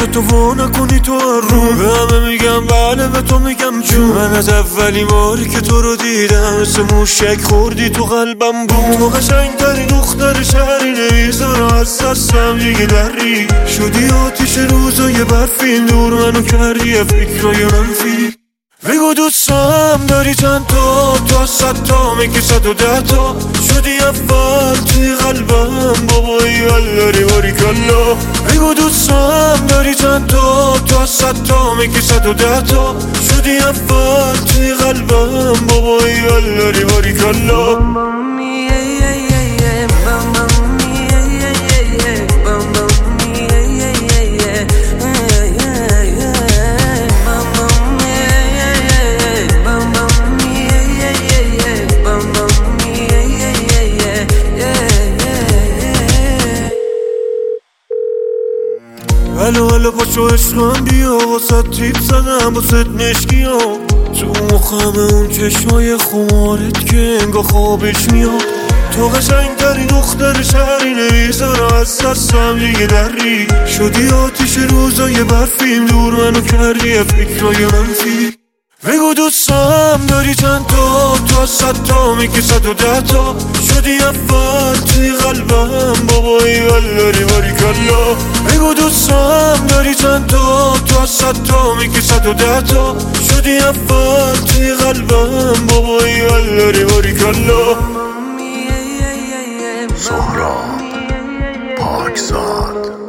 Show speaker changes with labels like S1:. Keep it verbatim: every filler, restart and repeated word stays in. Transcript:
S1: تو وا نکنی تو رو. به همه میگم بله، به تو میگم جون. من از اولین باری که تو رو دیدم مثل موشک خوردی تو قلبم بود. تو قشنگترین دختر شهری، نمیذارم از دستم دیگه دری. شدی آتیش روزای برفین، دور منو کردی فکرای منفی. بگو دوستم داری چند تا، تو از صد تا میگی صد و ده تا. شدی اول توی قلبم بابایی اللری باریکالله. بگو دوستم داری چند تا، تو از صد تا میگی صد و ده تا. شدی اول توی قلبم بابایی اللری باریکالله. هلو هلو پاشو عشقم بیا، واسه تیپ زدم واسه مشکی ها. تو مخم اون چشمای خمارت که انگا خوابش میاد. تو قشنگترین دختر شهری، نمیذارم از دستم دیگه دری. شدی آتیش روزای برفیم، دور منو کردی فکرای منفی. بگو دوستم داری چند تا، تو از صد تا میگی صد و ده تا. شدی اول توی قلبم بابایی اللری باریکالله. بگو دوستم داری چند تا، تو از صد تا میگی صد و ده تا. شدی اول توی قلبم بابایی اللری باریکالله.
S2: سهراب پاکزاد.